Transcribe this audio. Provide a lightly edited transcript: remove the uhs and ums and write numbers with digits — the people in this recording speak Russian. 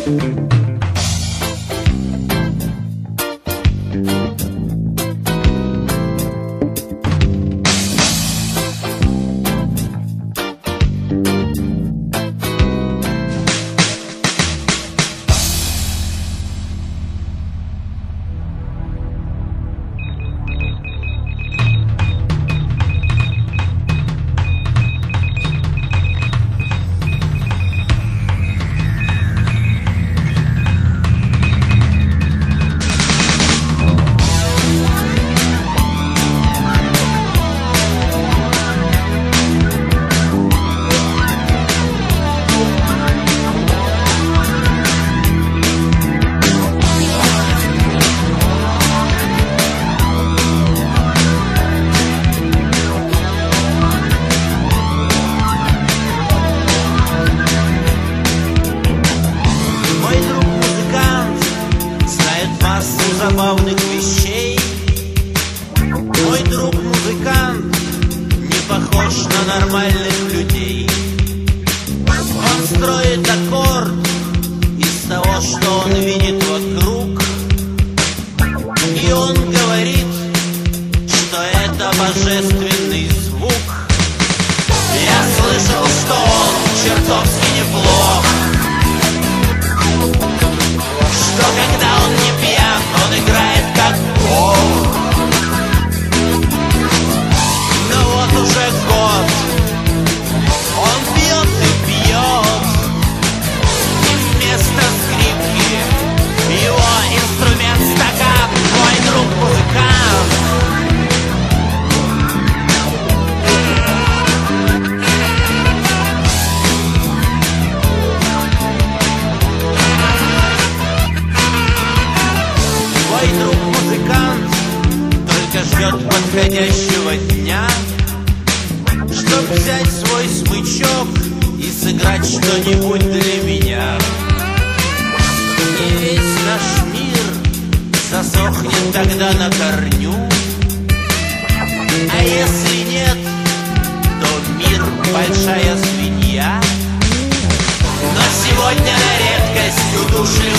Забавных вещей. Мой друг музыкант не похож на нормальных людей. Он строит аккорд из того, что он видит вокруг, и он говорит, что это божественный звук. Я слышал, что он чертовски неплох, что когда он не пьян, он играет как бог. Но вот уже год он пьет и пьет, и вместо скрипки его инструмент стакан. Мой друг музыкант. Твой друг-музыкант только ждет подходящего дня, чтоб взять свой смычок и сыграть что-нибудь для меня. И весь наш мир засохнет тогда на корню, а если нет, то мир большая свинья. Но сегодня на редкость удушливый